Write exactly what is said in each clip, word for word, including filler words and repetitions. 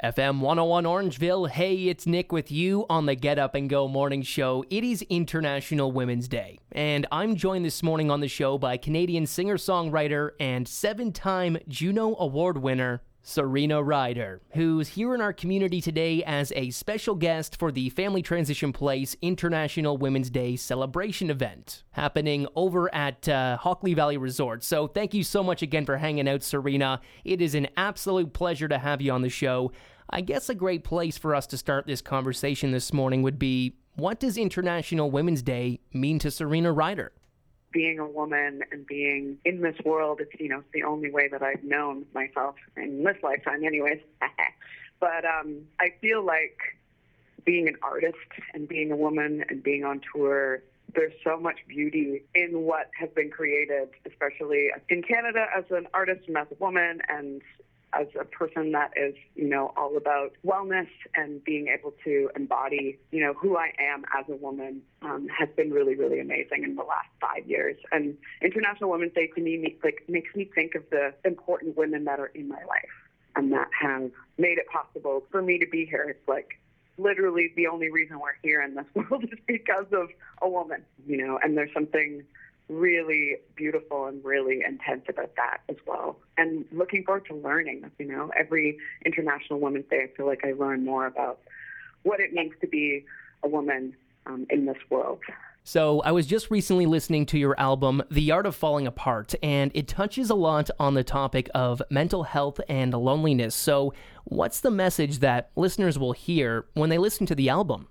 F M one oh one Orangeville, hey, it's Nick with you on the Get Up and Go morning show. It is International Women's Day, and I'm joined this morning on the show by Canadian singer-songwriter and seven-time Juno Award winner, Serena Ryder, who's here in our community today as a special guest for the Family Transition Place International Women's Day celebration event happening over at uh, Hockley Valley Resort. So thank you so much again for hanging out, Serena. It is an absolute pleasure to have you on the show. I guess a great place for us to start this conversation this morning would be, what does International Women's Day mean to Serena Ryder? Being a woman and being in this world, it's, you know, it's the only way that I've known myself in this lifetime anyways. But um, I feel like being an artist and being a woman and being on tour, there's so much beauty in what has been created, especially in Canada as an artist and as a woman and as a person that is, you know, all about wellness and being able to embody, you know, who I am as a woman um, has been really, really amazing in the last five years. And International Women's Day to me, like, makes me think of the important women that are in my life and that have made it possible for me to be here. It's like literally the only reason we're here in this world is because of a woman, you know, and there's something really beautiful and really intense about that as well. And looking forward to learning, you know, every International Women's Day, I feel like I learn more about what it means to be a woman um, in this world. So I was just recently listening to your album, The Art of Falling Apart, and it touches a lot on the topic of mental health and loneliness. So what's the message that listeners will hear when they listen to the album?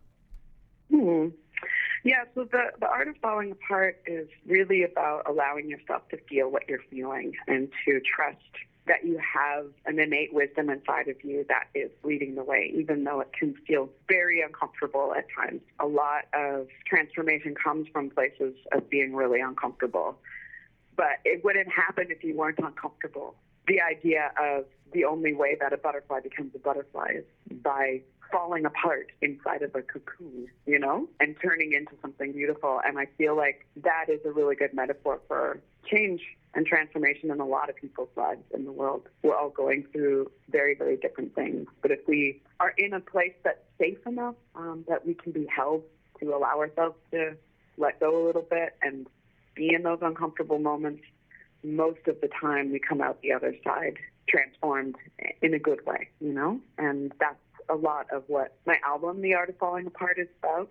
Hmm. Yeah, so the, the Art of Falling Apart is really about allowing yourself to feel what you're feeling and to trust that you have an innate wisdom inside of you that is leading the way, even though it can feel very uncomfortable at times. A lot of transformation comes from places of being really uncomfortable, but it wouldn't happen if you weren't uncomfortable. The idea of the only way that a butterfly becomes a butterfly is by falling apart inside of a cocoon, you know, and turning into something beautiful. And I feel like that is a really good metaphor for change and transformation in a lot of people's lives in the world. We're all going through very, very different things. But if we are in a place that's safe enough, um, that we can be held to allow ourselves to let go a little bit and be in those uncomfortable moments, most of the time we come out the other side transformed in a good way, you know? And that's a lot of what my album, The Art of Falling Apart, is about.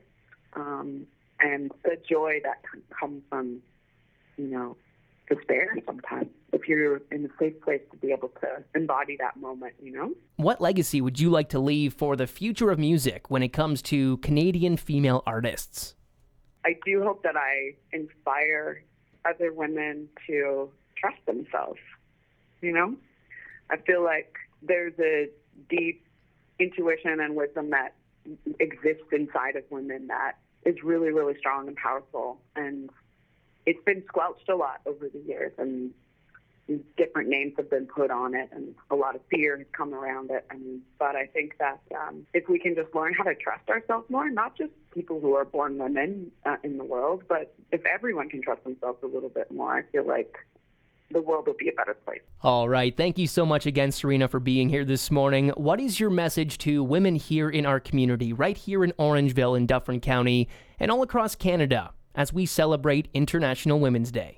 Um, and the joy that can come from, you know, despair sometimes, if you're in a safe place to be able to embody that moment, you know? What legacy would you like to leave for the future of music when it comes to Canadian female artists? I do hope that I inspire other women to trust themselves, you know? I feel like there's a deep intuition and wisdom that exists inside of women that is really, really strong and powerful. And it's been squelched a lot over the years, and different names have been put on it, and a lot of fear has come around it. And, but I think that um, if we can just learn how to trust ourselves more, not just people who are born women uh, in the world, but if everyone can trust themselves a little bit more, I feel like the world will be a better place. All right. Thank you so much again, Serena, for being here this morning. What is your message to women here in our community, right here in Orangeville in Dufferin County and all across Canada as we celebrate International Women's Day?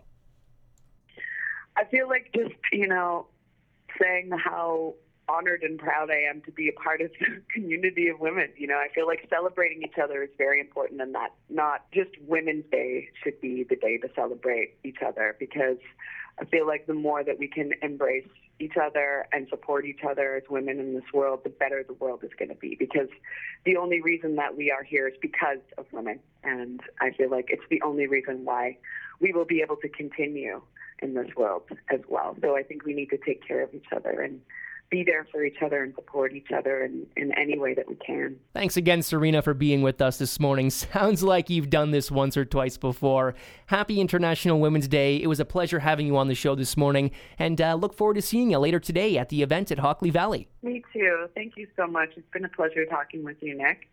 I feel like just, you know, saying how honored and proud I am to be a part of the community of women. You know, I feel like celebrating each other is very important, and that not just Women's Day should be the day to celebrate each other, because I feel like the more that we can embrace each other and support each other as women in this world, the better the world is going to be, because the only reason that we are here is because of women. And I feel like it's the only reason why we will be able to continue in this world as well. So I think we need to take care of each other and be there for each other and support each other in, in any way that we can. Thanks again, Serena, for being with us this morning. Sounds like you've done this once or twice before. Happy International Women's Day. It was a pleasure having you on the show this morning, and uh, look forward to seeing you later today at the event at Hockley Valley. Me too. Thank you so much. It's been a pleasure talking with you, Nick.